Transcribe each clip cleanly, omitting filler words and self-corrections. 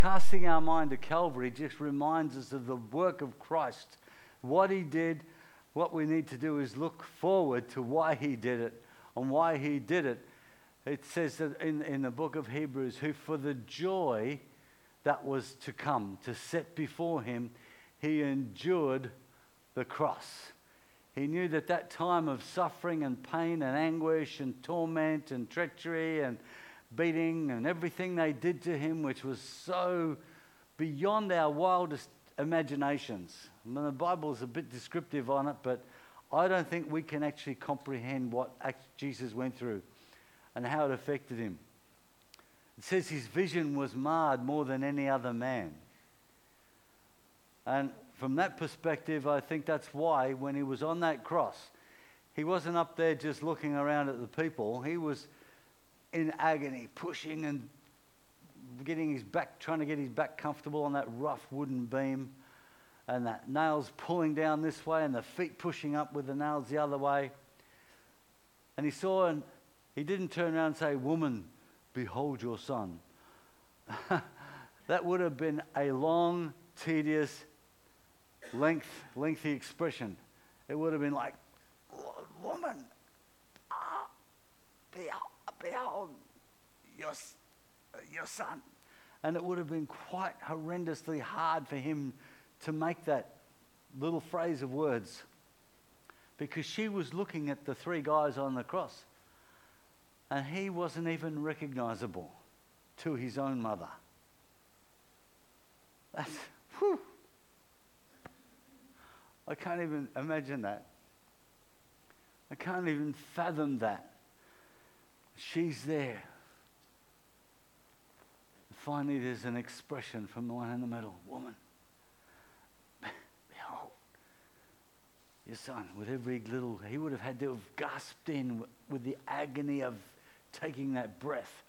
Casting our mind to Calvary just reminds us of the work of Christ, what he did. What we need to do is look forward to why he did it and why he did it. It says that in the book of Hebrews, who for the joy that was to come, to set before him, he endured the cross. He knew that that time of suffering and pain and anguish and torment and treachery and beating and everything they did to him, which was so beyond our wildest imaginations. I mean, the Bible is a bit descriptive on it, but I don't think we can actually comprehend what Jesus went through and how it affected him. It says his vision was marred more than any other man. And from that perspective, I think that's why when he was on that cross, he wasn't up there just looking around at the people. He was in agony, pushing and getting his back, trying to get his back comfortable on that rough wooden beam, and that nails pulling down this way and the feet pushing up with the nails the other way. And he saw, and he didn't turn around and say, "Woman, behold your son." That would have been a long, tedious, lengthy expression. It would have been like, "Woman, behold your son." And it would have been quite horrendously hard for him to make that little phrase of words, because she was looking at the three guys on the cross, and he wasn't even recognizable to his own mother. That's, whew. I can't even imagine that. I can't even fathom that. She's there. Finally, there's an expression from the one in the middle. "Woman, behold your son." With every little, he would have had to have gasped in with the agony of taking that breath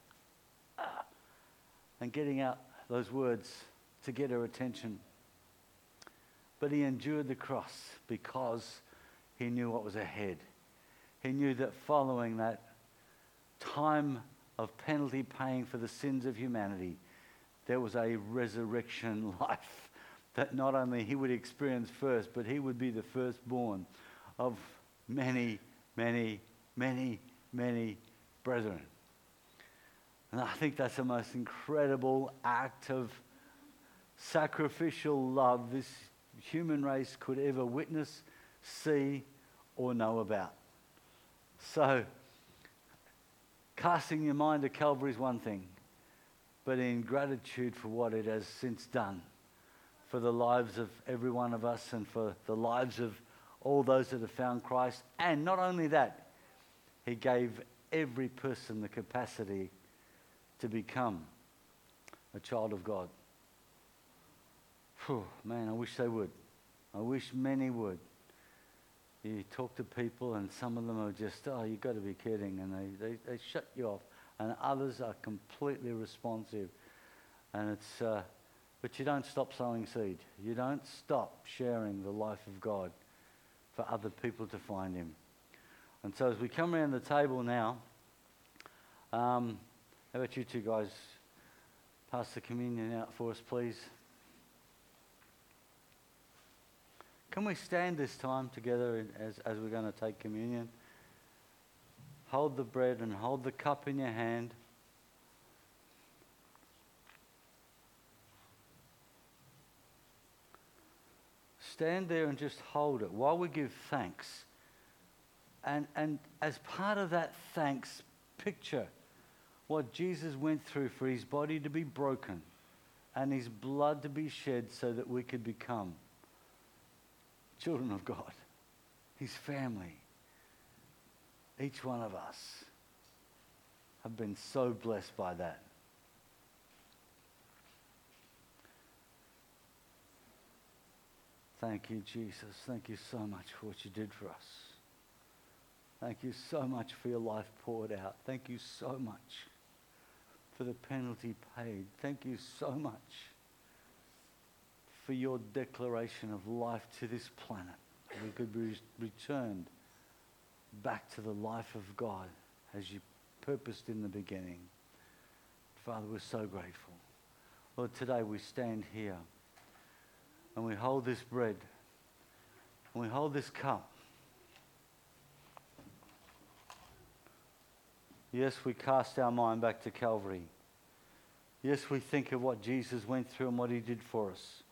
and getting out those words to get her attention. But he endured the cross because he knew what was ahead. He knew that following that time of penalty paying for the sins of humanity, there was a resurrection life that not only he would experience first, but he would be the firstborn of many, many, many, many brethren. And I think that's the most incredible act of sacrificial love this human race could ever witness, see, or know about. So, casting your mind to Calvary is one thing, but in gratitude for what it has since done for the lives of every one of us and for the lives of all those that have found Christ. And not only that, he gave every person the capacity to become a child of God. Whew, man, I wish they would. I wish many would. You talk to people and some of them are just, "Oh, you've got to be kidding," and they shut you off. And others are completely responsive. And it's, but you don't stop sowing seed. You don't stop sharing the life of God for other people to find him. And so as we come around the table now, how about you two guys pass the communion out for us, please? Can we stand this time together as we're going to take communion? Hold the bread and hold the cup in your hand. Stand there and just hold it while we give thanks. And as part of that thanks, picture what Jesus went through for his body to be broken and his blood to be shed so that we could become children of God, his family. Each one of us have been so blessed by that. Thank you, Jesus. Thank you so much for what you did for us. Thank you so much for your life poured out. Thank you so much for the penalty paid. Thank you so much for your declaration of life to this planet. We could be returned back to the life of God as you purposed in the beginning. Father, we're so grateful. Lord, today we stand here and we hold this bread and we hold this cup. Yes, we cast our mind back to Calvary. Yes, we think of what Jesus went through and what he did for us.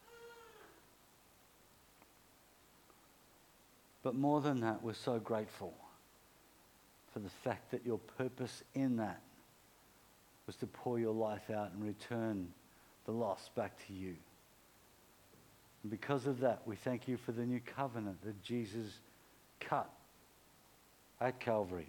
But more than that, we're so grateful for the fact that your purpose in that was to pour your life out and return the lost back to you. And because of that, we thank you for the new covenant that Jesus cut at Calvary,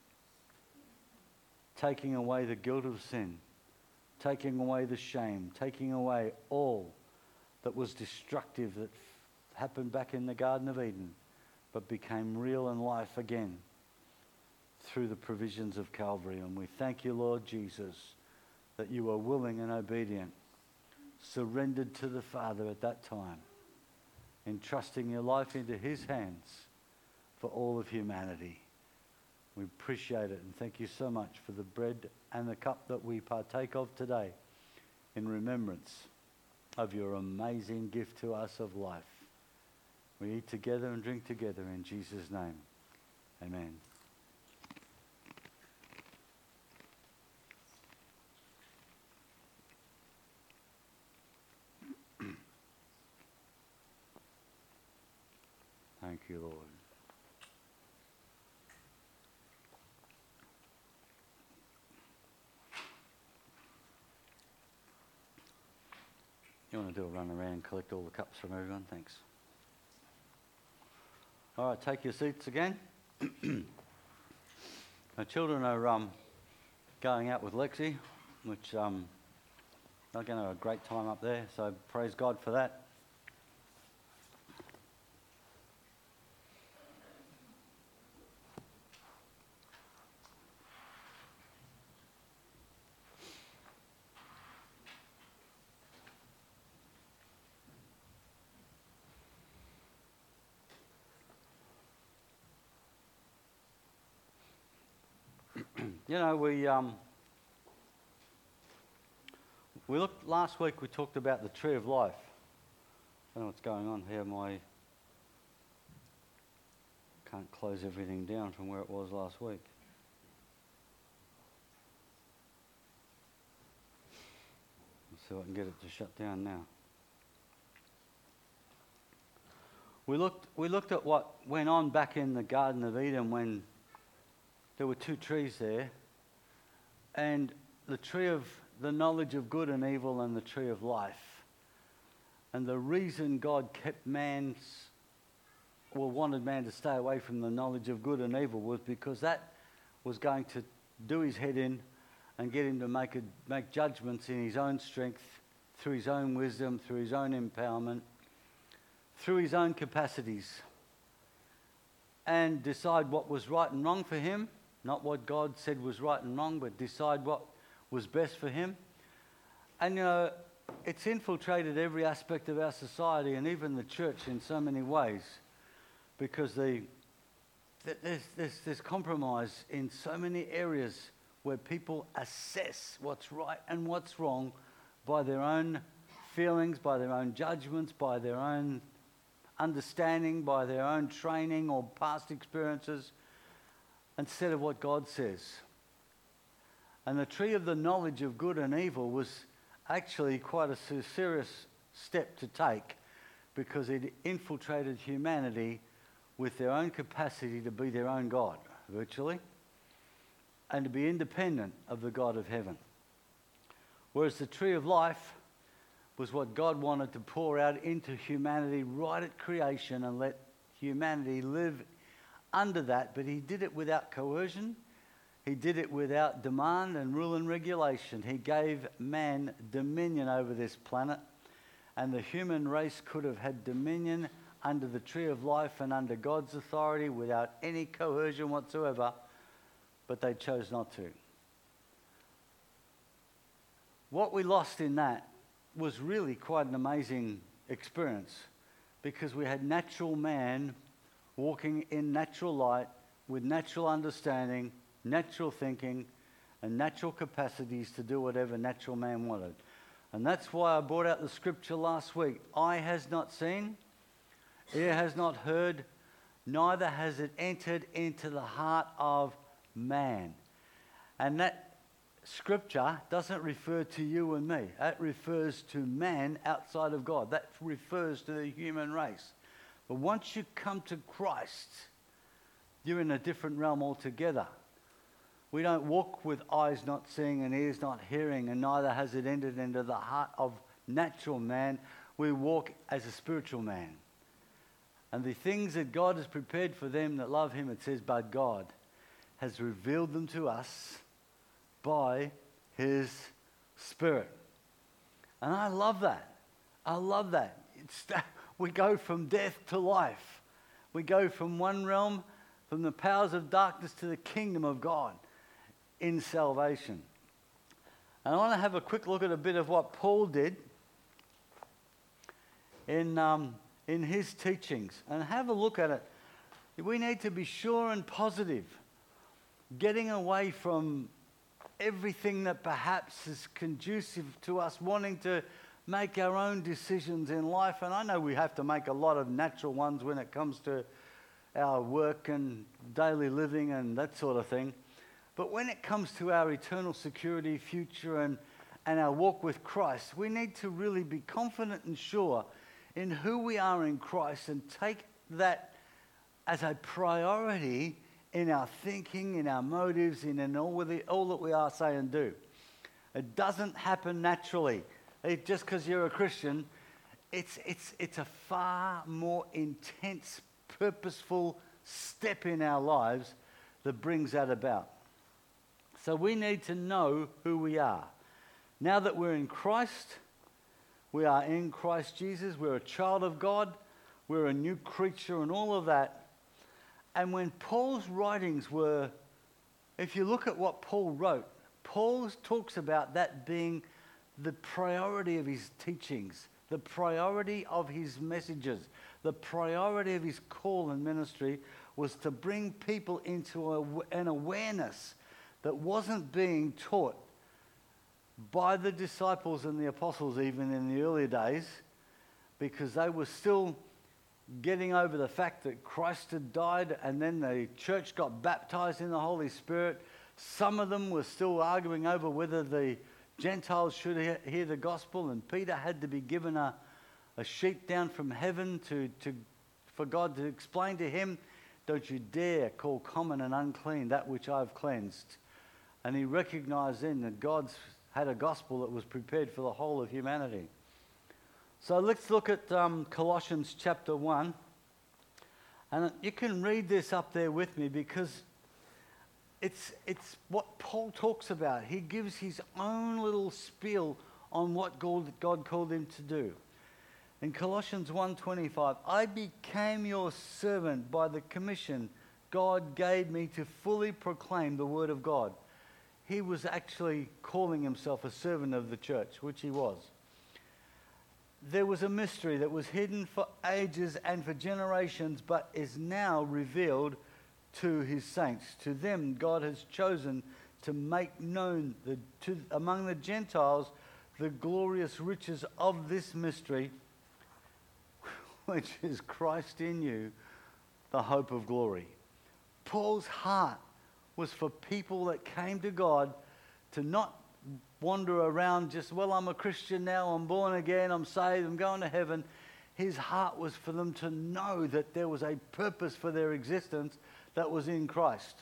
taking away the guilt of sin, taking away the shame, taking away all that was destructive that happened back in the Garden of Eden, but became real in life again through the provisions of Calvary. And we thank you, Lord Jesus, that you were willing and obedient, surrendered to the Father at that time, entrusting your life into his hands for all of humanity. We appreciate it and thank you so much for the bread and the cup that we partake of today in remembrance of your amazing gift to us of life. We eat together and drink together in Jesus' name. Amen. Thank you, Lord. You want to do a run around and collect all the cups from everyone? Thanks. All right, take your seats again. My children are going out with Lexi, which they're going to have a great time up there, so praise God for that. You know, we looked last week. We talked about the tree of life. I don't know what's going on here. Can't close everything down from where it was last week. Let's see if I can get it to shut down now. We looked at what went on back in the Garden of Eden when there were two trees there, and the tree of the knowledge of good and evil and the tree of life. And the reason God wanted man to stay away from the knowledge of good and evil was because that was going to do his head in and get him to make judgments in his own strength, through his own wisdom, through his own empowerment, through his own capacities, and decide what was right and wrong for him. Not what God said was right and wrong, but decide what was best for him. And, you know, it's infiltrated every aspect of our society and even the church in so many ways, because there's compromise in so many areas where people assess what's right and what's wrong by their own feelings, by their own judgments, by their own understanding, by their own training or past experiences, instead of what God says. And the tree of the knowledge of good and evil was actually quite a serious step to take, because it infiltrated humanity with their own capacity to be their own God, virtually, and to be independent of the God of heaven. Whereas the tree of life was what God wanted to pour out into humanity right at creation and let humanity live under that, but he did it without coercion. He did it without demand and rule and regulation. He gave man dominion over this planet, and the human race could have had dominion under the tree of life and under God's authority without any coercion whatsoever, but they chose not to. What we lost in that was really quite an amazing experience, because we had natural man walking in natural light with natural understanding, natural thinking, and natural capacities to do whatever natural man wanted. And that's why I brought out the scripture last week. Eye has not seen, ear has not heard, neither has it entered into the heart of man. And that scripture doesn't refer to you and me. That refers to man outside of God. That refers to the human race. But once you come to Christ, you're in a different realm altogether. We don't walk with eyes not seeing and ears not hearing, and neither has it entered into the heart of natural man. We walk as a spiritual man. And the things that God has prepared for them that love him, it says, but God has revealed them to us by his Spirit. And I love that. I love that. We go from death to life. We go from one realm, from the powers of darkness to the kingdom of God in salvation. And I want to have a quick look at a bit of what Paul did in his teachings. And have a look at it. We need to be sure and positive, getting away from everything that perhaps is conducive to us wanting to make our own decisions in life. And I know we have to make a lot of natural ones when it comes to our work and daily living and that sort of thing. But when it comes to our eternal security, future, and our walk with Christ, we need to really be confident and sure in who we are in Christ and take that as a priority in our thinking, in our motives, in all that we are, say, and do. It doesn't happen naturally. Just because you're a Christian, it's a far more intense, purposeful step in our lives that brings that about. So we need to know who we are. Now that we're in Christ, we are in Christ Jesus, we're a child of God, we're a new creature and all of that. And when Paul's writings were, if you look at what Paul wrote, Paul talks about that being the priority of his teachings, the priority of his messages, the priority of his call and ministry was to bring people into an awareness that wasn't being taught by the disciples and the apostles even in the early days, because they were still getting over the fact that Christ had died, and then the church got baptized in the Holy Spirit. Some of them were still arguing over whether the Gentiles should hear the gospel, and Peter had to be given a sheet down from heaven for God to explain to him, don't you dare call common and unclean that which I've cleansed. And he recognized then that God's had a gospel that was prepared for the whole of humanity. So let's look at Colossians chapter 1. And you can read this up there with me because it's what Paul talks about. He gives his own little spiel on what God called him to do. In Colossians 1:25, I became your servant by the commission God gave me to fully proclaim the word of God. He was actually calling himself a servant of the church, which he was. There was a mystery that was hidden for ages and for generations, but is now revealed to his saints. To them, God has chosen to make known among the Gentiles the glorious riches of this mystery, which is Christ in you, the hope of glory. Paul's heart was for people that came to God to not wander around just, well, I'm a Christian now, I'm born again, I'm saved, I'm going to heaven. His heart was for them to know that there was a purpose for their existence that was in Christ.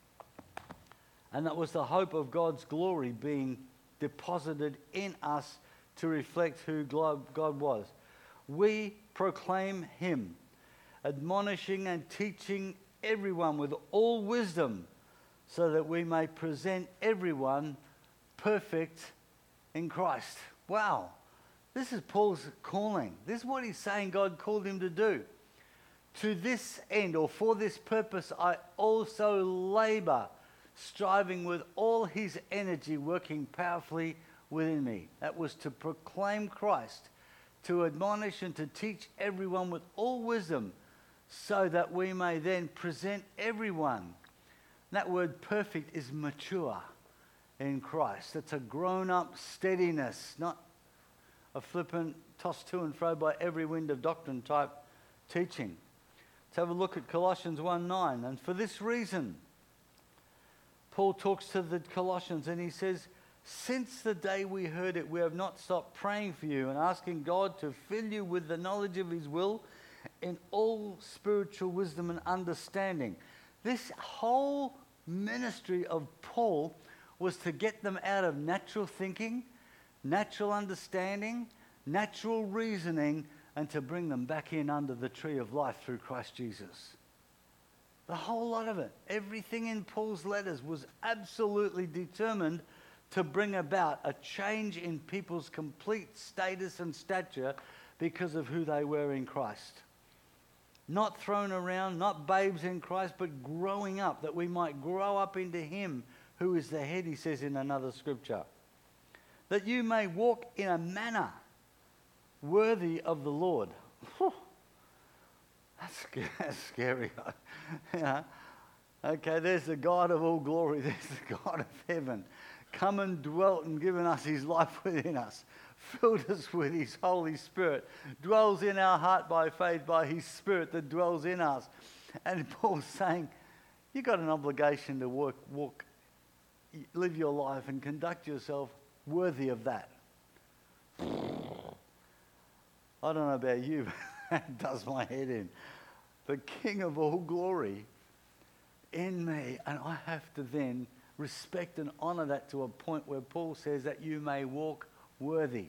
And that was the hope of God's glory being deposited in us to reflect who God was. We proclaim him, admonishing and teaching everyone with all wisdom, so that we may present everyone perfect in Christ. Wow. This is Paul's calling. This is what he's saying God called him to do. To this end, or for this purpose, I also labor, striving with all his energy, working powerfully within me. That was to proclaim Christ, to admonish and to teach everyone with all wisdom, so that we may then present everyone. That word perfect is mature in Christ. It's a grown-up steadiness, not a flippant, tossed to and fro by every wind of doctrine type teaching. Let's have a look at Colossians 1:9. And for this reason, Paul talks to the Colossians and he says, since the day we heard it, we have not stopped praying for you and asking God to fill you with the knowledge of his will in all spiritual wisdom and understanding. This whole ministry of Paul was to get them out of natural thinking, natural understanding, natural reasoning, and to bring them back in under the tree of life through Christ Jesus. The whole lot of it, everything in Paul's letters was absolutely determined to bring about a change in people's complete status and stature because of who they were in Christ. Not thrown around, not babes in Christ, but growing up, that we might grow up into him who is the head, he says in another scripture. That you may walk in a manner worthy of the Lord. Whew. That's scary. You know? Okay, there's the God of all glory. There's the God of heaven. Come and dwelt and given us his life within us. Filled us with his Holy Spirit. Dwells in our heart by faith by his Spirit that dwells in us. And Paul's saying, you've got an obligation to walk, live your life and conduct yourself worthy of that. I don't know about you, but that does my head in. The King of all glory in me, and I have to then respect and honor that to a point where Paul says that you may walk worthy.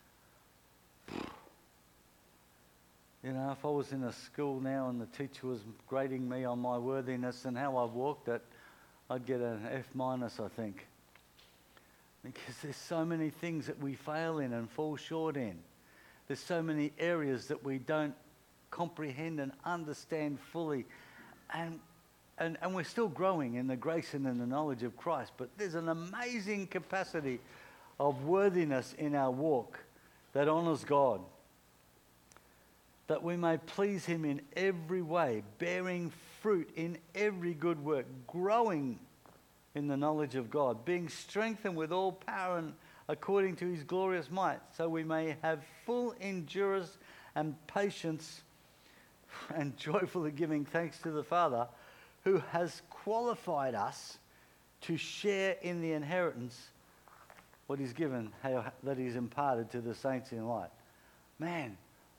You know, if I was in a school now and the teacher was grading me on my worthiness and how I walked, that I'd get an F-, I think. Because there's so many things that we fail in and fall short in. There's so many areas that we don't comprehend and understand fully. And we're still growing in the grace and in the knowledge of Christ. But there's an amazing capacity of worthiness in our walk that honors God. That we may please him in every way, bearing fruit in every good work, growing in the knowledge of God, being strengthened with all power and according to his glorious might, so we may have full endurance and patience and joyfully giving thanks to the Father who has qualified us to share in the inheritance what he's given, that he's imparted to the saints in light. Man,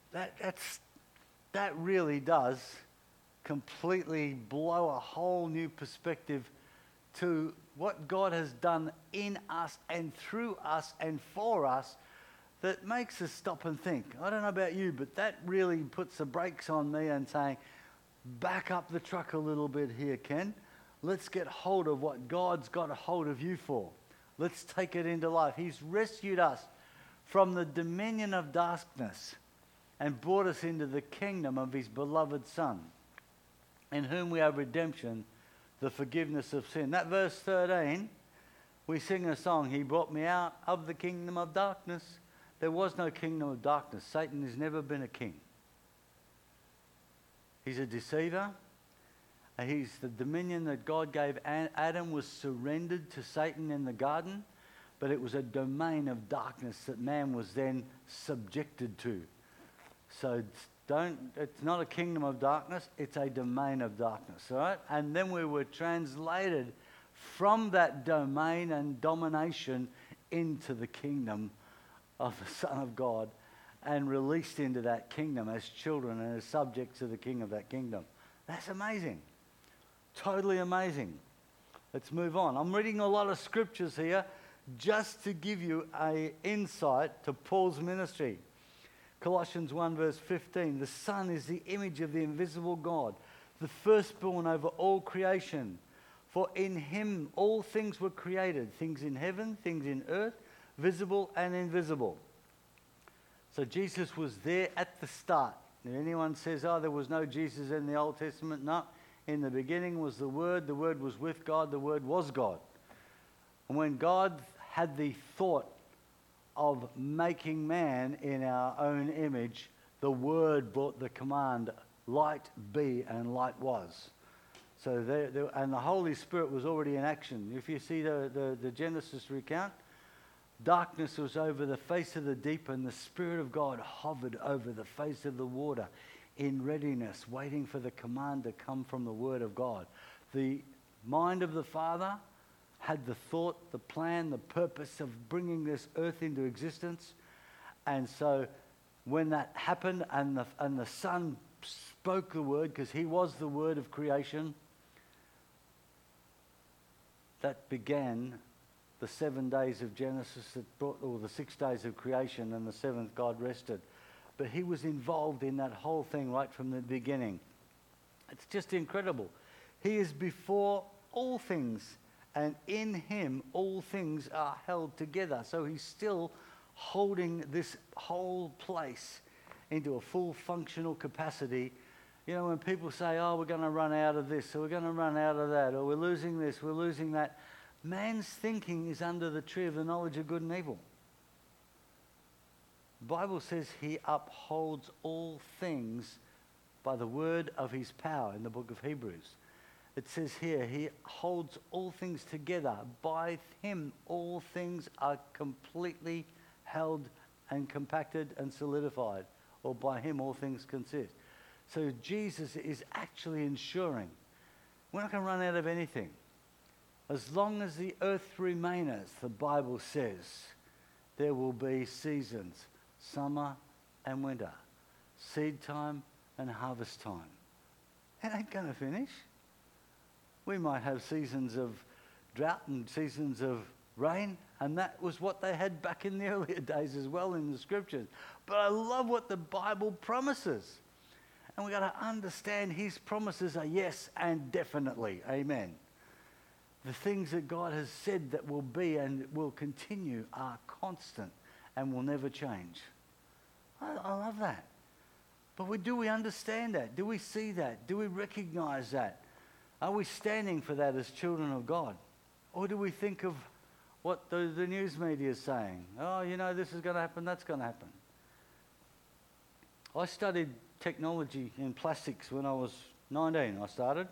that really does completely blow a whole new perspective to what God has done in us and through us and for us, that makes us stop and think. I don't know about you, but that really puts the brakes on me and saying, back up the truck a little bit here, Ken. Let's get hold of what God's got a hold of you for. Let's take it into life. He's rescued us from the dominion of darkness and brought us into the kingdom of his beloved Son, in whom we have redemption, the forgiveness of sin. That verse 13, we sing a song, he brought me out of the kingdom of darkness. There was no kingdom of darkness. Satan has never been a king. He's a deceiver. He's the dominion that God gave Adam was surrendered to Satan in the garden, but it was a domain of darkness that man was then subjected to. So it's not a kingdom of darkness, it's a domain of darkness, all right? And then we were translated from that domain and domination into the kingdom of the Son of God and released into that kingdom as children and as subjects to the king of that kingdom. That's amazing. Totally amazing. Let's move on. I'm reading a lot of scriptures here just to give you an insight to Paul's ministry. Colossians 1 verse 15, the Son is the image of the invisible God, the firstborn over all creation. For in him all things were created, things in heaven, things in earth, visible and invisible. So Jesus was there at the start. If anyone says, there was no Jesus in the Old Testament, no. In the beginning was the Word was with God, the Word was God. And when God had the thought of making man in our own image, the Word brought the command, light be, and light was. So and the Holy Spirit was already in action. If you see the Genesis recount, Darkness was over the face of the deep, and the Spirit of God hovered over the face of the water in readiness, waiting for the command to come from the Word of God. The mind of the Father had the thought, the plan, the purpose of bringing this earth into existence. And so when that happened and the Son spoke the Word, because he was the Word of creation, that began the 7 days of Genesis that brought, or the 6 days of creation, and the seventh God rested. But he was involved in that whole thing right from the beginning. It's just incredible. He is before all things, and in him all things are held together. So he's still holding this whole place into a full functional capacity. You know, when people say, oh, we're going to run out of this, or we're going to run out of that, or we're losing this, we're losing that, man's thinking is under the tree of the knowledge of good and evil. The Bible says he upholds all things by the word of his power in the book of Hebrews. It says here, he holds all things together. By him, all things are completely held and compacted and solidified. Or by him, all things consist. So Jesus is actually ensuring we're not going to run out of anything. As long as the earth remaineth, the Bible says, there will be seasons, summer and winter, seed time and harvest time. It ain't going to finish. We might have seasons of drought and seasons of rain, and that was what they had back in the earlier days as well in the scriptures. But I love what the Bible promises. And we've got to understand his promises are yes and definitely. Amen. The things that God has said that will be and will continue are constant and will never change. I love that. But do we understand that? Do we see that? Do we recognize that? Are we standing for that as children of God? Or do we think of what the news media is saying? Oh, you know, this is going to happen, that's going to happen. I studied technology in plastics when I was 19. I started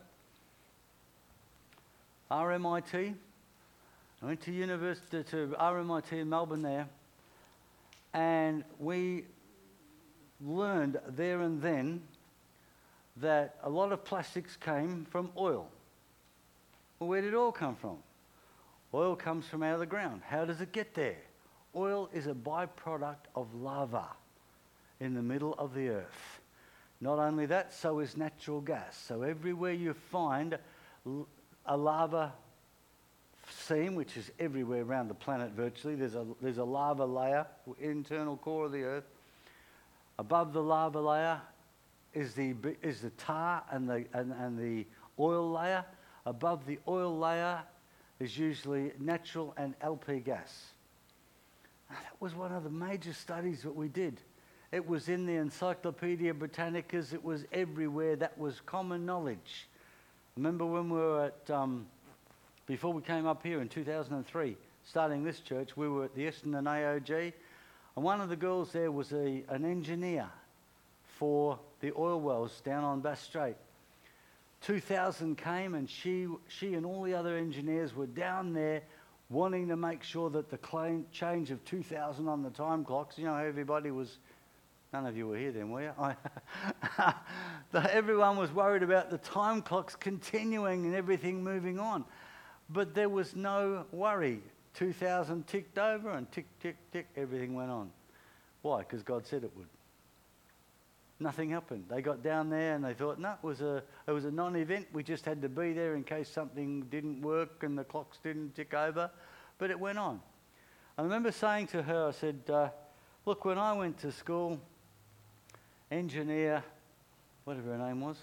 RMIT. I went to university, to RMIT in Melbourne there, and we learned there and then that a lot of plastics came from oil. Well, where did oil come from? Oil comes from out of the ground. How does it get there? Oil is a byproduct of lava in the middle of the earth. Not only that, so is natural gas. So everywhere you find a lava seam, which is everywhere around the planet virtually, there's a lava layer, internal core of the earth. Above the lava layer is the tar and the oil layer. Above the oil layer is usually natural and LP gas. Now, that was one of the major studies that we did. It was in the Encyclopedia Britannicas. It was everywhere. That was common knowledge. Remember when we were at, before we came up here in 2003, starting this church, we were at the Essendon AOG, and one of the girls there was an engineer for the oil wells down on Bass Strait. 2000 came, and she and all the other engineers were down there wanting to make sure that the change of 2000 on the time clocks, you know, everybody was, none of you were here then, were you? Everyone was worried about the time clocks continuing and everything moving on. But there was no worry. 2000 ticked over and tick, tick, tick, everything went on. Why? Because God said it would. Nothing happened. They got down there and they thought, no, it was a non-event. We just had to be there in case something didn't work and the clocks didn't tick over. But it went on. I remember saying to her, I said, look, when I went to school, engineer, whatever her name was,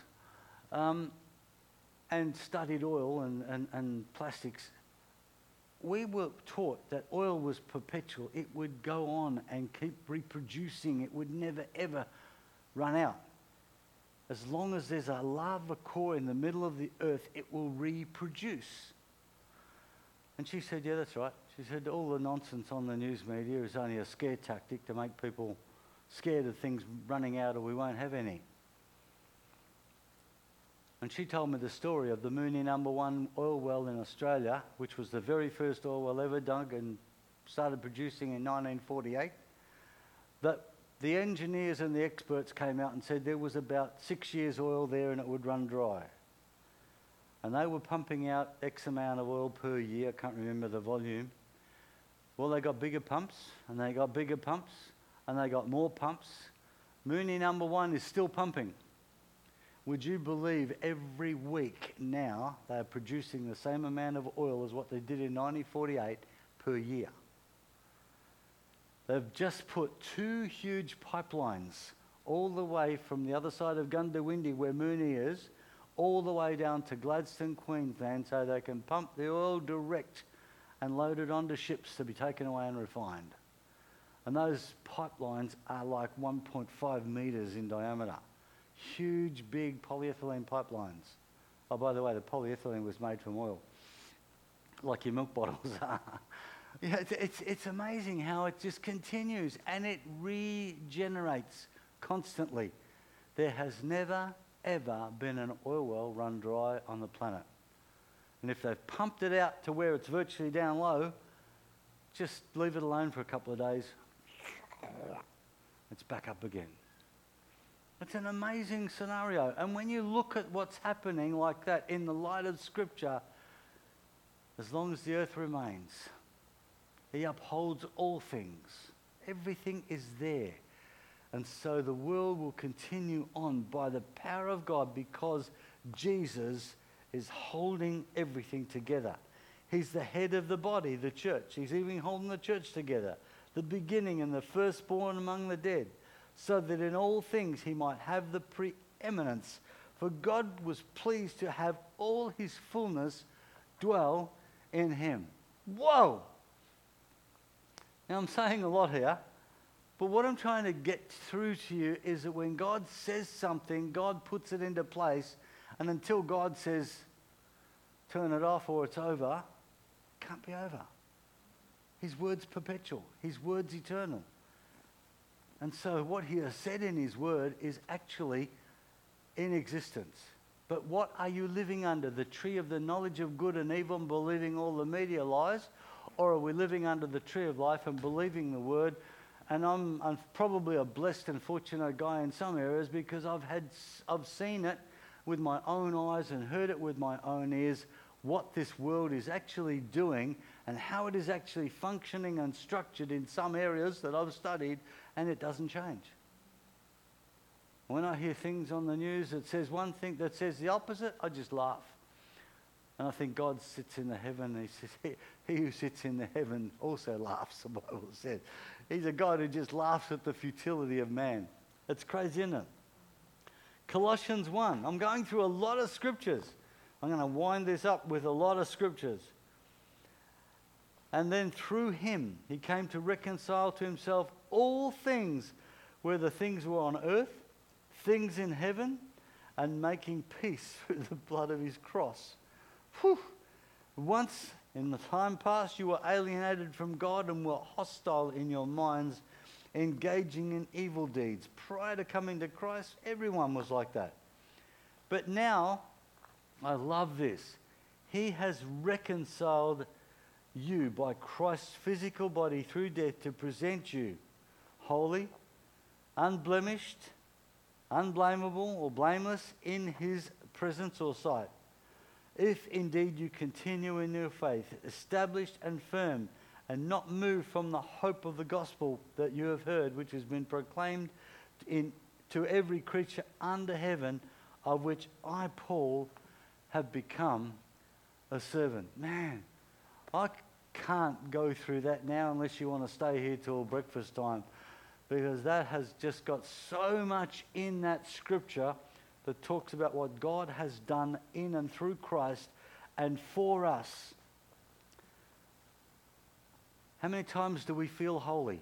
and studied oil and plastics, we were taught that oil was perpetual. It would go on and keep reproducing. It would never, ever run out. As long as there's a lava core in the middle of the earth, it will reproduce. And she said, yeah, that's right. She said, all the nonsense on the news media is only a scare tactic to make people scared of things running out or we won't have any. And she told me the story of the Mooney No. 1 oil well in Australia, which was the very first oil well ever dug, and started producing in 1948, that the engineers and the experts came out and said there was about 6 years oil there and it would run dry. And they were pumping out X amount of oil per year. I can't remember the volume. Well, they got bigger pumps, and they got bigger pumps, and they got more pumps. Mooney number 1 is still pumping. Would you believe every week now they're producing the same amount of oil as what they did in 1948 per year? They've just put 2 huge pipelines all the way from the other side of Goondiwindi, where Mooney is, all the way down to Gladstone, Queensland, so they can pump the oil direct and load it onto ships to be taken away and refined. And those pipelines are like 1.5 metres in diameter. Huge, big polyethylene pipelines. Oh, by the way, the polyethylene was made from oil, like your milk bottles are. Yeah, it's amazing how it just continues and it regenerates constantly. There has never, ever been an oil well run dry on the planet. And if they've pumped it out to where it's virtually down low, just leave it alone for a couple of days. It's back up again. It's an amazing scenario. And when you look at what's happening like that in the light of Scripture, as long as the earth remains, He upholds all things. Everything is there. And so the world will continue on by the power of God because Jesus is holding everything together. He's the head of the body, the church. He's even holding the church together, the beginning and the firstborn among the dead, so that in all things He might have the preeminence. For God was pleased to have all His fullness dwell in Him. Whoa! Now I'm saying a lot here, but what I'm trying to get through to you is that when God says something, God puts it into place, and until God says, turn it off or it's over, it can't be over. His word's perpetual. His word's eternal. And so what He has said in His word is actually in existence. But what are you living under? The tree of the knowledge of good and evil and believing all the media lies? Or are we living under the tree of life and believing the word? And I'm probably a blessed and fortunate guy in some areas because I've seen it with my own eyes and heard it with my own ears, what this world is actually doing and how it is actually functioning and structured in some areas that I've studied, and it doesn't change. When I hear things on the news that says one thing that says the opposite, I just laugh. And I think God sits in the heaven, and He says, he who sits in the heaven also laughs, the Bible says. He's a God who just laughs at the futility of man. It's crazy, isn't it? Colossians 1. I'm going through a lot of scriptures. I'm going to wind this up with a lot of scriptures. And then through Him, He came to reconcile to Himself all things, whether things were on earth, things in heaven, and making peace through the blood of His cross. Whew. Once in the time past you were alienated from God and were hostile in your minds, engaging in evil deeds. Prior to coming to Christ, everyone was like that. But now, I love this. He has reconciled you by Christ's physical body through death to present you holy, unblemished, unblameable or blameless in His presence or sight. If indeed you continue in your faith, established and firm, and not moved from the hope of the gospel that you have heard, which has been proclaimed to every creature under heaven, of which I, Paul, have become a servant. Man, I can't go through that now unless you want to stay here till breakfast time, because that has just got so much in that scripture that talks about what God has done in and through Christ and for us. How many times do we feel holy?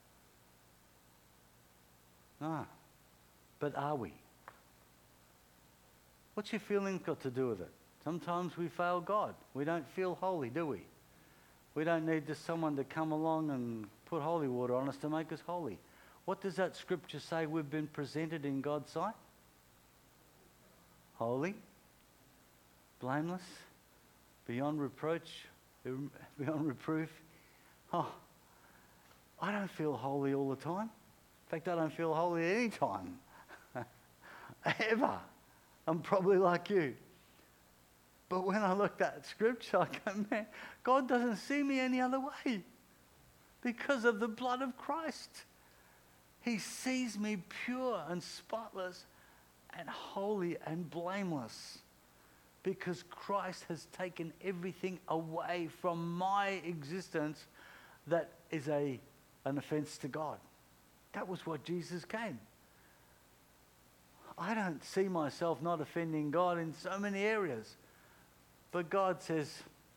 No. But are we? What's your feeling got to do with it? Sometimes we fail God. We don't feel holy, do we? We don't need just someone to come along and put holy water on us to make us holy. What does that scripture say we've been presented in God's sight? Holy, blameless, beyond reproach, beyond reproof. Oh, I don't feel holy all the time. In fact, I don't feel holy any time. Ever. I'm probably like you. But when I look at Scripture, I go, man, God doesn't see me any other way because of the blood of Christ. He sees me pure and spotless and holy and blameless because Christ has taken everything away from my existence that is an offense to God. That was what Jesus came. I don't see myself not offending God in so many areas. But God says,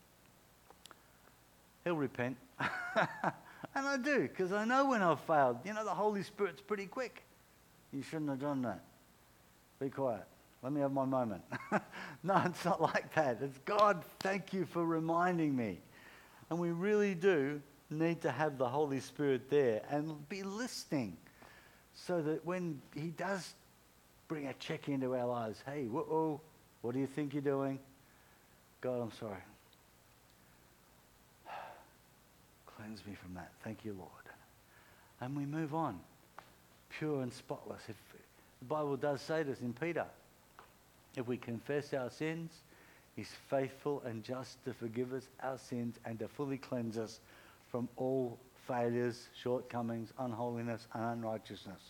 he'll repent. And I do, because I know when I've failed. You know, the Holy Spirit's pretty quick. You shouldn't have done that. Be quiet. Let me have my moment. No, it's not like that. It's God, thank you for reminding me. And we really do need to have the Holy Spirit there and be listening so that when he does bring a check into our lives, hey, whoa, what do you think you're doing? God, I'm sorry. Cleanse me from that. Thank you, Lord. And we move on, pure and spotless. If the Bible does say this in Peter, if we confess our sins, he's faithful and just to forgive us our sins and to fully cleanse us from all failures, shortcomings, unholiness, and unrighteousness.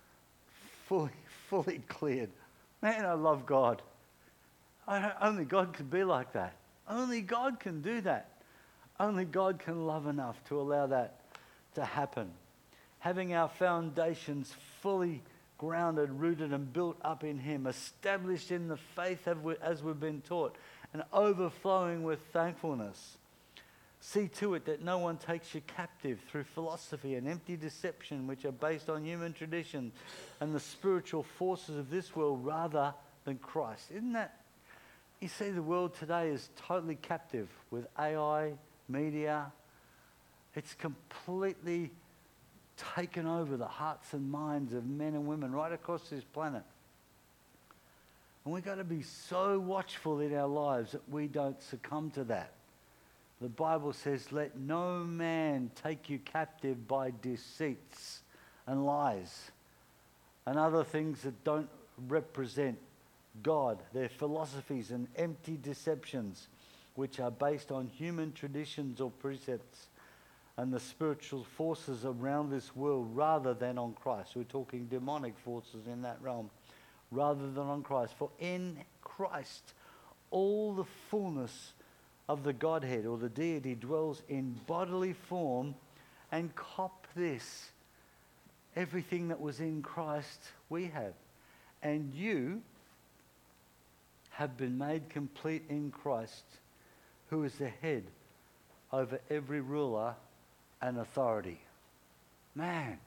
Fully cleared. Man, I love God. Only God can be like that. Only God can do that. Only God can love enough to allow that to happen. Having our foundations fully grounded, rooted and built up in him, established in the faith as we've been taught, and overflowing with thankfulness. See to it that no one takes you captive through philosophy and empty deception which are based on human tradition and the spiritual forces of this world rather than Christ. Isn't that? You see, the world today is totally captive with AI, media. It's completely taken over the hearts and minds of men and women right across this planet. And we've got to be so watchful in our lives that we don't succumb to that. The Bible says, let no man take you captive by deceits and lies and other things that don't represent God, their philosophies and empty deceptions which are based on human traditions or precepts and the spiritual forces around this world rather than on Christ. We're talking demonic forces in that realm rather than on Christ. For in Christ all the fullness of the Godhead or the deity dwells in bodily form, and cop this, everything that was in Christ we have. And you have been made complete in Christ, who is the head over every ruler and authority. Man,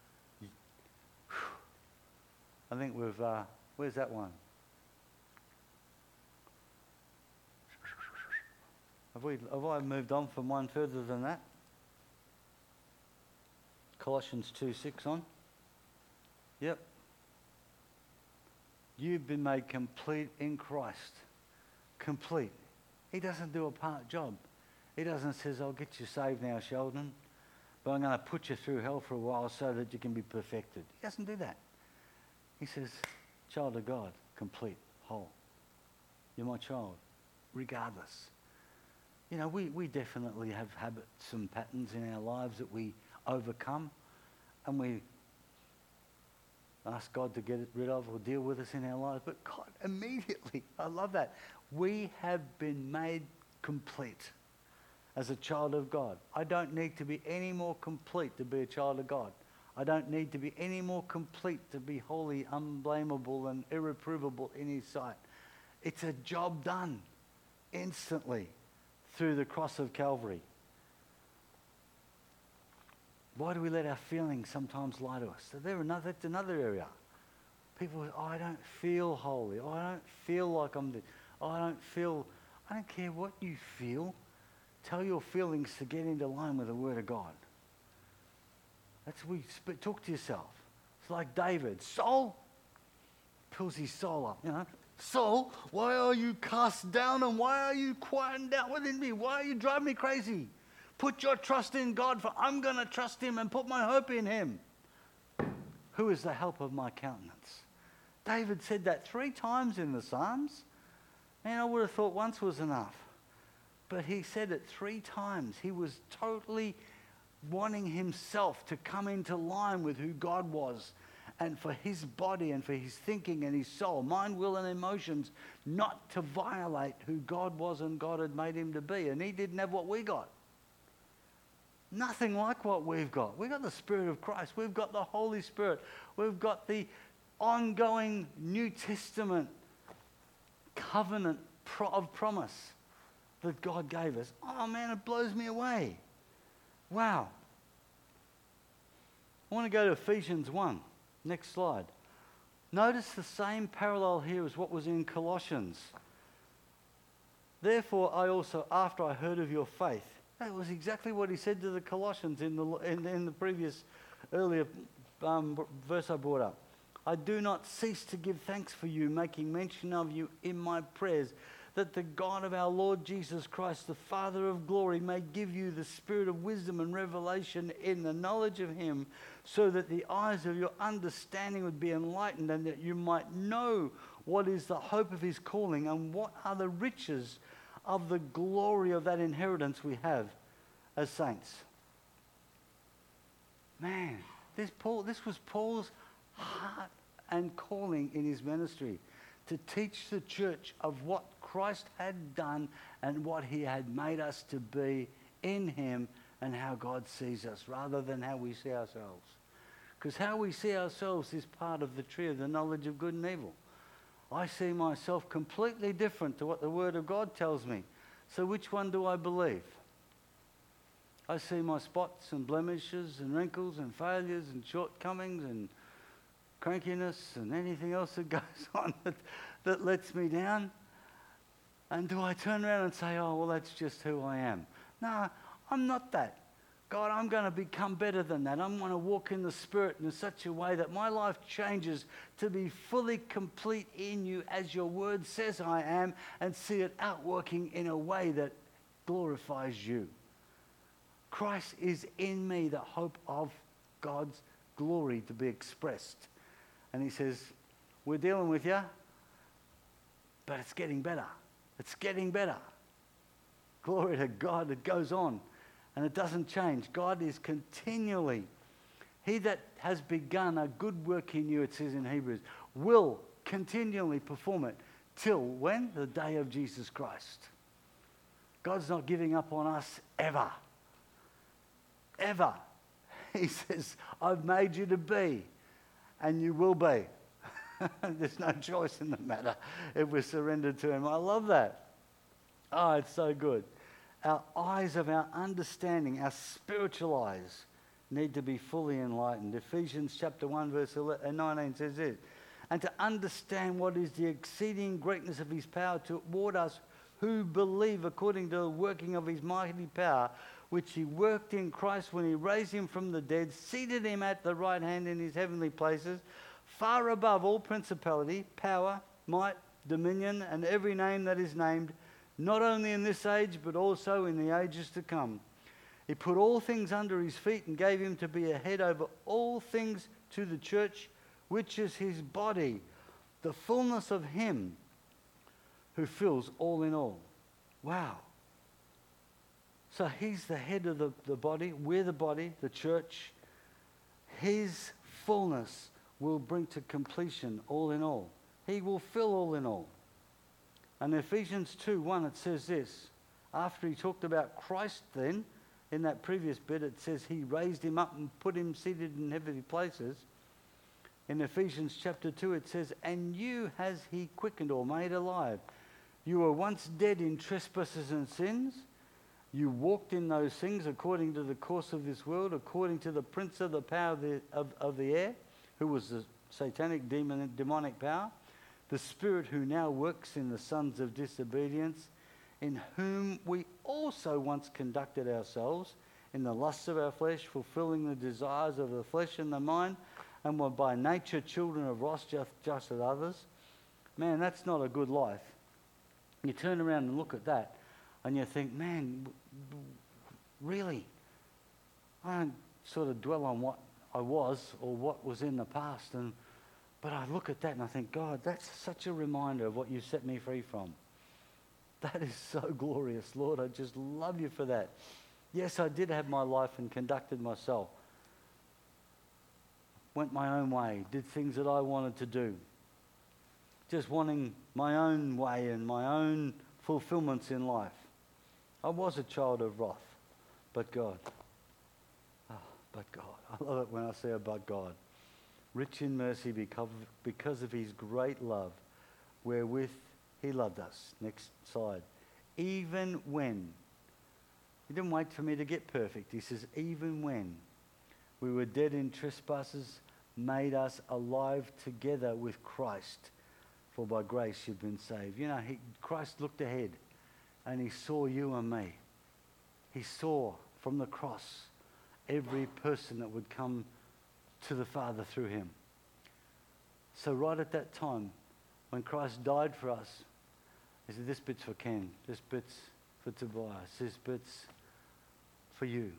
I think we've, where's that one? Have I moved on from one further than that? Colossians 2:6 on. Yep. You've been made complete in Christ. Complete. He doesn't do a part job. He doesn't say, I'll get you saved now, Sheldon, but I'm going to put you through hell for a while so that you can be perfected. He doesn't do that. He says, child of God, complete, whole. You're my child, regardless. You know, we definitely have habits and patterns in our lives that we overcome, and we ask God to get it rid of or deal with us in our lives. But God, immediately, I love that. We have been made complete as a child of God. I don't need to be any more complete to be a child of God. I don't need to be any more complete to be holy, unblameable, and irreprovable in his sight. It's a job done instantly through the cross of Calvary. Why do we let our feelings sometimes lie to us? So that's another area. People say, I don't feel holy. I don't feel like I'm this. I don't care what you feel. Tell your feelings to get into line with the Word of God. Talk to yourself. It's like David. Soul, pulls his soul up, you know. Soul, why are you cast down and why are you quieting down within me? Why are you driving me crazy? Put your trust in God, for I'm going to trust him and put my hope in him. Who is the help of my countenance? David said that 3 times in the Psalms. Man, I would have thought once was enough. But he said it 3 times. He was totally wanting himself to come into line with who God was, and for his body and for his thinking and his soul, mind, will and emotions, not to violate who God was and God had made him to be. And he didn't have what we got. Nothing like what we've got. We've got the Spirit of Christ. We've got the Holy Spirit. We've got the ongoing New Testament covenant of promise that God gave us. Oh man, it blows me away. Wow. I want to go to Ephesians 1. Next slide. Notice the same parallel here as what was in Colossians. Therefore, I also, after I heard of your faith, that was exactly what he said to the Colossians in the previous earlier verse I brought up. I do not cease to give thanks for you, making mention of you in my prayers, that the God of our Lord Jesus Christ, the Father of glory, may give you the spirit of wisdom and revelation in the knowledge of him, so that the eyes of your understanding would be enlightened, and that you might know what is the hope of his calling, and what are the riches of the glory of that inheritance we have as saints. Man, this was Paul's heart and calling in his ministry, to teach the church of what Christ had done and what he had made us to be in him, and how God sees us rather than how we see ourselves. Because how we see ourselves is part of the tree of the knowledge of good and evil. I see myself completely different to what the Word of God tells me. So which one do I believe? I see my spots and blemishes and wrinkles and failures and shortcomings and crankiness and anything else that goes on that lets me down. And do I turn around and say, oh, well, that's just who I am? No, I'm not that. God, I'm going to become better than that. I'm going to walk in the Spirit in such a way that my life changes to be fully complete in you as your word says I am, and see it outworking in a way that glorifies you. Christ is in me, the hope of God's glory to be expressed. And he says, we're dealing with you, but it's getting better. It's getting better. Glory to God. It goes on. And it doesn't change. God is continually, he that has begun a good work in you, it says in Hebrews, will continually perform it till when? The day of Jesus Christ. God's not giving up on us ever. Ever. He says, I've made you to be, and you will be. There's no choice in the matter if we're surrendered to him. I love that. Oh, it's so good. Our eyes of our understanding, our spiritual eyes, need to be fully enlightened. Ephesians chapter 1 verse 19 says this, and to understand what is the exceeding greatness of his power toward us who believe, according to the working of his mighty power, which he worked in Christ when he raised him from the dead, seated him at the right hand in his heavenly places, far above all principality, power, might, dominion, and every name that is named, not only in this age, but also in the ages to come. He put all things under his feet and gave him to be a head over all things to the church, which is his body, the fullness of him who fills all in all. Wow. So he's the head of the body. We're the body, the church. His fullness will bring to completion all in all. He will fill all in all. And Ephesians 2:1, it says this. After he talked about Christ then, in that previous bit, it says he raised him up and put him seated in heavenly places. In Ephesians chapter 2, it says, and you has he quickened or made alive. You were once dead in trespasses and sins. You walked in those things according to the course of this world, according to the prince of the power of the air, who was the satanic demonic power, the spirit who now works in the sons of disobedience, in whom we also once conducted ourselves in the lusts of our flesh, fulfilling the desires of the flesh and the mind, and were by nature children of wrath, just as others. Man, that's not a good life. You turn around and look at that, and you think, man, really. I don't sort of dwell on what I was or what was in the past, but I look at that and I think, God, that's such a reminder of what you set me free from. That is so glorious, Lord. I just love you for that. Yes, I did have my life and conducted myself. Went my own way, did things that I wanted to do. Just wanting my own way and my own fulfillments in life. I was a child of wrath, but God. Oh, but God. I love it when I say but God. Rich in mercy because of his great love, wherewith he loved us. Next slide. Even when. He didn't wait for me to get perfect. He says, even when we were dead in trespasses, made us alive together with Christ. For by grace you've been saved. You know, Christ looked ahead and he saw you and me. He saw from the cross every person that would come to the Father through him. So right at that time, when Christ died for us, he said, this bit's for Ken, this bit's for Tobias, this bit's for you.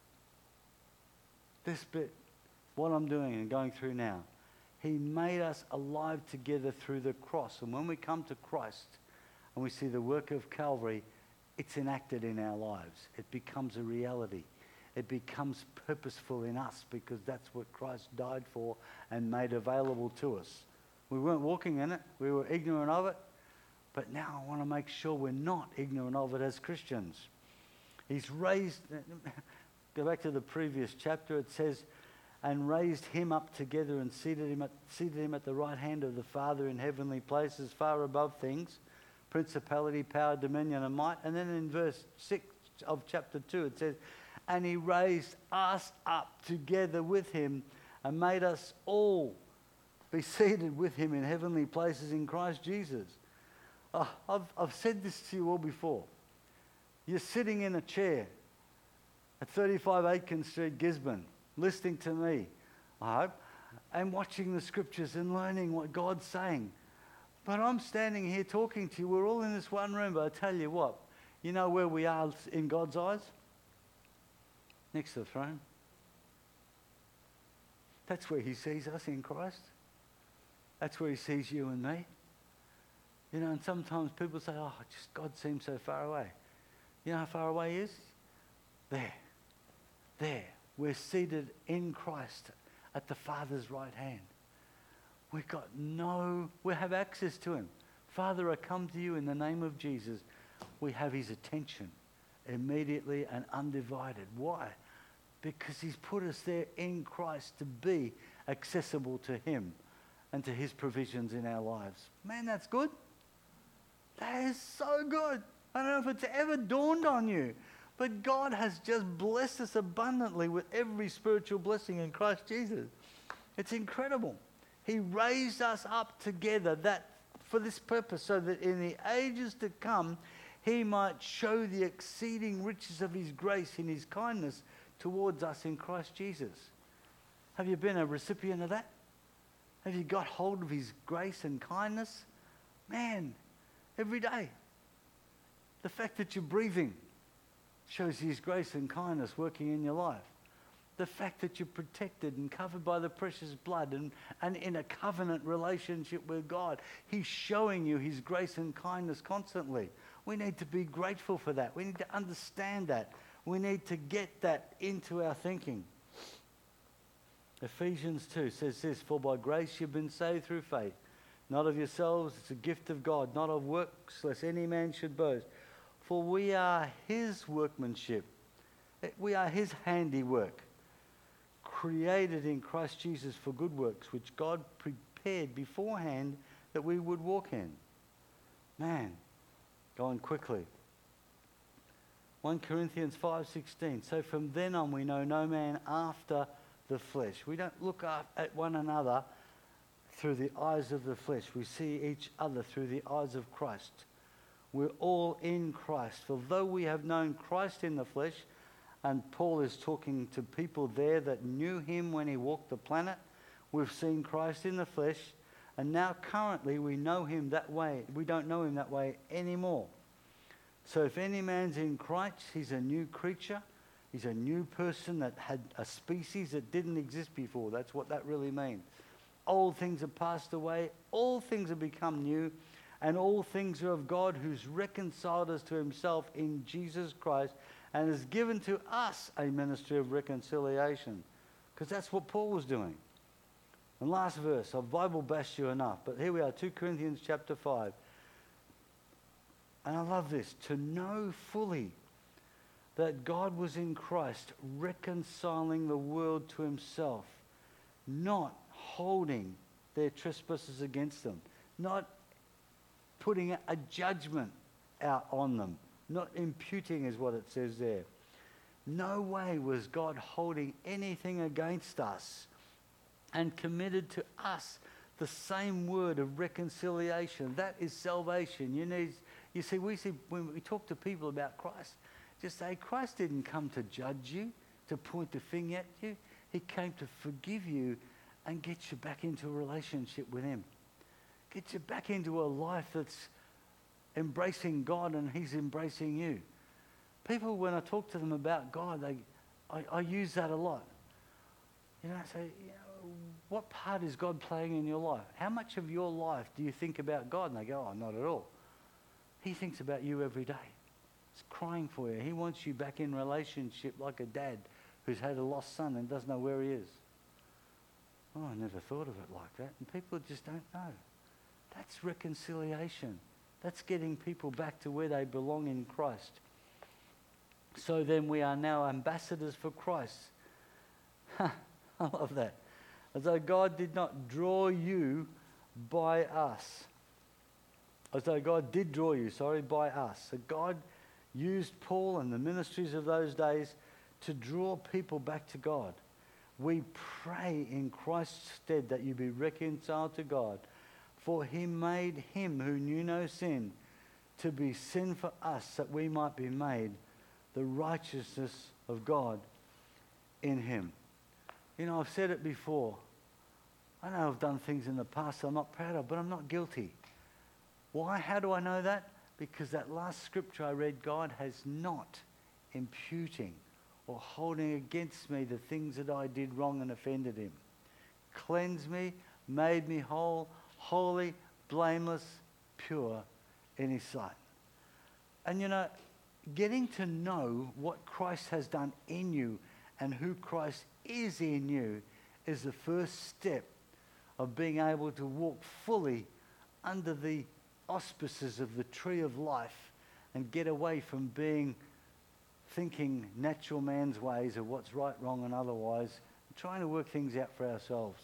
This bit, what I'm doing and going through now, he made us alive together through the cross. And when we come to Christ and we see the work of Calvary, it's enacted in our lives. It becomes a reality. It becomes purposeful in us because that's what Christ died for and made available to us. We weren't walking in it. We were ignorant of it. But now I want to make sure we're not ignorant of it as Christians. He's raised, go back to the previous chapter, it says, and raised him up together and seated him at the right hand of the Father in heavenly places, far above things, principality, power, dominion, and might. And then in verse 6 of chapter 2, it says, and he raised us up together with him and made us all be seated with him in heavenly places in Christ Jesus. I've said this to you all before. You're sitting in a chair at 35 Aitken Street, Gisborne, listening to me, I hope, and watching the scriptures and learning what God's saying. But I'm standing here talking to you. We're all in this one room, but I tell you what, you know where we are in God's eyes? Next to the throne. That's where he sees us in Christ. That's where he sees you and me. You know, and sometimes people say, oh, just God seems so far away. You know how far away he is? There. We're seated in Christ at the Father's right hand. We have access to him. Father, I come to you in the name of Jesus. We have his attention immediately and undivided. Why? Because he's put us there in Christ to be accessible to him and to his provisions in our lives. Man, that's good. That is so good. I don't know if it's ever dawned on you, but God has just blessed us abundantly with every spiritual blessing in Christ Jesus. It's incredible. He raised us up together for this purpose, so that in the ages to come, he might show the exceeding riches of his grace in his kindness towards us in Christ Jesus. Have you been a recipient of that? Have you got hold of his grace and kindness? Man, every day. The fact that you're breathing shows his grace and kindness working in your life. The fact that you're protected and covered by the precious blood and in a covenant relationship with God, he's showing you his grace and kindness constantly. We need to be grateful for that. We need to understand that. We need to get that into our thinking. Ephesians 2 says this, for by grace you've been saved through faith, not of yourselves, it's a gift of God, not of works, lest any man should boast. For we are his workmanship. We are his handiwork, created in Christ Jesus for good works, which God prepared beforehand that we would walk in. Man, going quickly. 1 Corinthians 5:16. So from then on we know no man after the flesh. We don't look at one another through the eyes of the flesh. We see each other through the eyes of Christ. We're all in Christ. For though we have known Christ in the flesh, and Paul is talking to people there that knew him when he walked the planet, we've seen Christ in the flesh, and now currently we know him that way. We don't know him that way anymore. So if any man's in Christ, he's a new creature. He's a new person that had a species that didn't exist before. That's what that really means. Old things have passed away. All things have become new. And all things are of God, who's reconciled us to himself in Jesus Christ and has given to us a ministry of reconciliation. Because that's what Paul was doing. And last verse, I've Bible bashed you enough, but here we are, 2 Corinthians chapter 5. And I love this, to know fully that God was in Christ reconciling the world to himself, not holding their trespasses against them, not putting a judgment out on them, not imputing is what it says there. No way was God holding anything against us and committed to us the same word of reconciliation. That is salvation. You see, when we talk to people about Christ, just say, Christ didn't come to judge you, to point the finger at you. He came to forgive you and get you back into a relationship with him. Get you back into a life that's embracing God and he's embracing you. People, when I talk to them about God, I use that a lot. I say, what part is God playing in your life? How much of your life do you think about God? And they go, oh, not at all. He thinks about you every day. He's crying for you. He wants you back in relationship like a dad who's had a lost son and doesn't know where he is. Oh, I never thought of it like that. And people just don't know. That's reconciliation. That's getting people back to where they belong in Christ. So then we are now ambassadors for Christ. I love that. As though God did not draw you by us. As though God did draw you, by us. So God used Paul and the ministries of those days to draw people back to God. We pray in Christ's stead that you be reconciled to God. For he made him who knew no sin to be sin for us, that we might be made the righteousness of God in him. I've said it before. I know I've done things in the past I'm not proud of, but I'm not guilty. Why? How do I know that? Because that last scripture I read, God has not imputing or holding against me the things that I did wrong and offended him. Cleansed me, made me whole, holy, blameless, pure in his sight. And getting to know what Christ has done in you and who Christ is in you is the first step of being able to walk fully under the auspices of the tree of life and get away from thinking natural man's ways of what's right, wrong and otherwise, and trying to work things out for ourselves.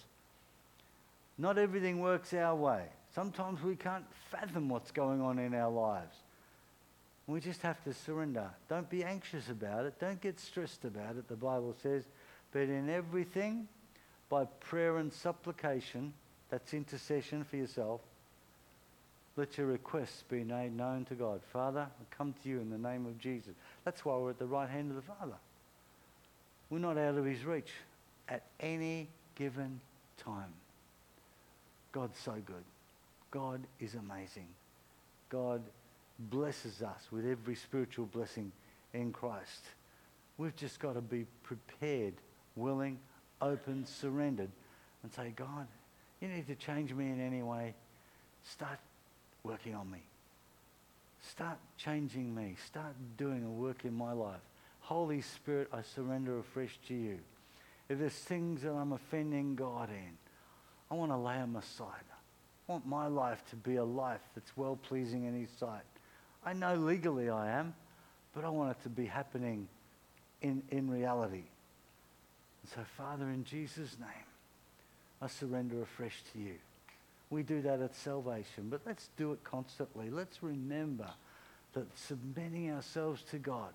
Not everything works our way. Sometimes we can't fathom what's going on in our lives. We just have to surrender. Don't be anxious about it. Don't get stressed about it, the Bible says. But in everything, by prayer and supplication, that's intercession for yourself, let your requests be made known to God. Father, I come to you in the name of Jesus. That's why we're at the right hand of the Father. We're not out of his reach at any given time. God's so good. God is amazing. God blesses us with every spiritual blessing in Christ. We've just got to be prepared, willing, open, surrendered, and say, God, you need to change me in any way. Start working on me. Start changing me. Start doing a work in my life. Holy Spirit, I surrender afresh to you. If there's things that I'm offending God in, I want to lay them aside. I want my life to be a life that's well-pleasing in his sight. I know legally I am, but I want it to be happening in reality. And so, Father, in Jesus' name, I surrender afresh to you. We do that at salvation, but let's do it constantly. Let's remember that submitting ourselves to God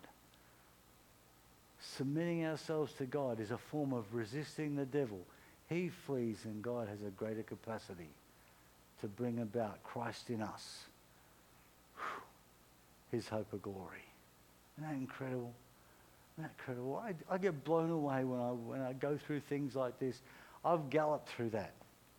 is a form of resisting the devil. He flees and God has a greater capacity to bring about Christ in us. His hope of glory. Isn't that incredible? Isn't that incredible? I get blown away when I go through things like this. I've galloped through that.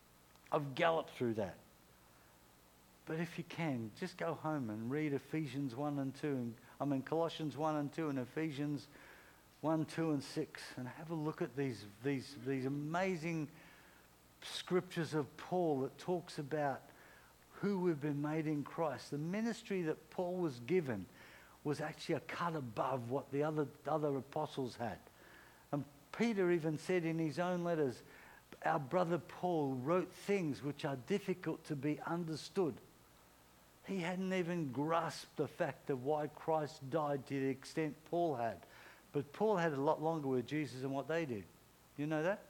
But if you can, just go home and read Ephesians 1 and 2. Colossians 1 and 2 and Ephesians 1, 2, and 6, and have a look at these amazing scriptures of Paul that talks about who we've been made in Christ. The ministry that Paul was given was actually a cut above what the other apostles had. And Peter even said in his own letters, our brother Paul wrote things which are difficult to be understood. He hadn't even grasped the fact of why Christ died to the extent Paul had. But Paul had a lot longer with Jesus than what they did. You know that?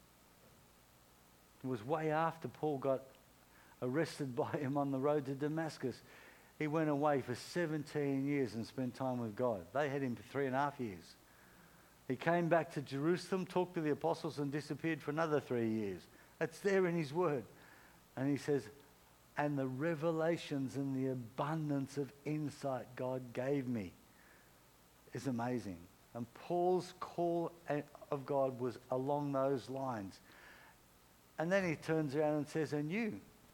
It was way after Paul got arrested by him on the road to Damascus. He went away for 17 years and spent time with God. They had him for 3.5 years. He came back to Jerusalem, talked to the apostles, and disappeared for another 3 years. That's there in his word. And he says, and the revelations and the abundance of insight God gave me is amazing. And Paul's call of God was along those lines. And then he turns around and says, and you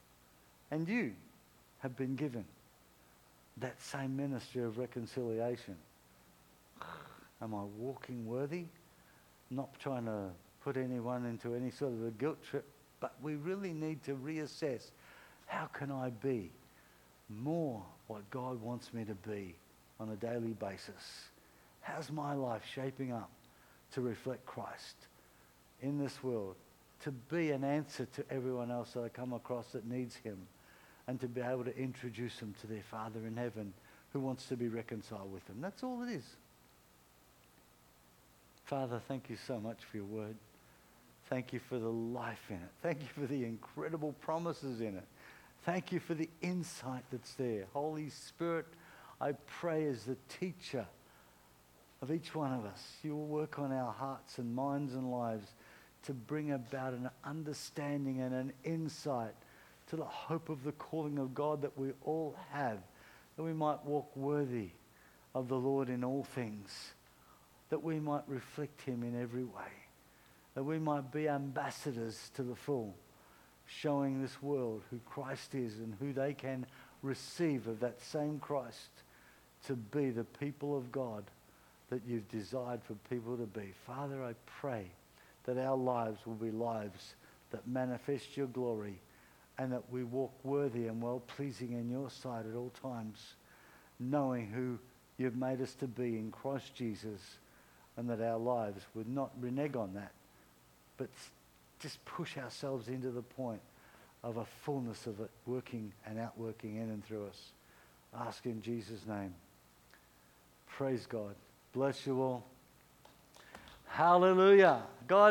have been given that same ministry of reconciliation. Am I walking worthy? Not trying to put anyone into any sort of a guilt trip, but we really need to reassess, how can I be more what God wants me to be on a daily basis? How's my life shaping up to reflect Christ in this world, to be an answer to everyone else that I come across that needs him, and to be able to introduce them to their Father in heaven who wants to be reconciled with them? That's all it is. Father, thank you so much for your word. Thank you for the life in it. Thank you for the incredible promises in it. Thank you for the insight that's there. Holy Spirit, I pray as the teacher of each one of us, you will work on our hearts and minds and lives to bring about an understanding and an insight to the hope of the calling of God that we all have, that we might walk worthy of the Lord in all things, that we might reflect him in every way, that we might be ambassadors to the full, showing this world who Christ is and who they can receive of that same Christ to be the people of God that you've desired for people to be. Father, I pray that our lives will be lives that manifest your glory, and that we walk worthy and well-pleasing in your sight at all times, knowing who you've made us to be in Christ Jesus, and that our lives would not renege on that, but just push ourselves into the point of a fullness of it, working and outworking in and through us. Ask in Jesus' name. Praise God. Bless you all. Hallelujah. God